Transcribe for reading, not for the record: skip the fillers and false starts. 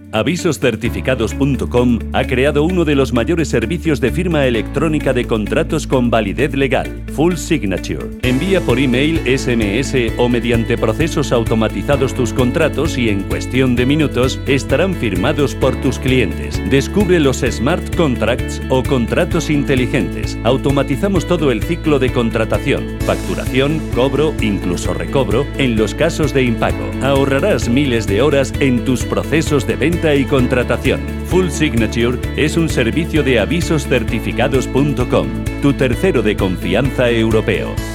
Avisoscertificados.com ha creado uno de los mayores servicios de firma electrónica de contratos con validez legal, Full Signature. Envía por email, SMS o mediante procesos automatizados tus contratos y en cuestión de minutos estarán firmados por tus clientes. Descubre los Smart Contracts o contratos inteligentes. Automatizamos todo el ciclo de contratación, facturación, cobro, incluso recobro, en los casos de impago. Ahorrarás miles de horas en tus procesos de venta y contratación. Full Signature es un servicio de avisoscertificados.com, tu tercero de confianza europeo.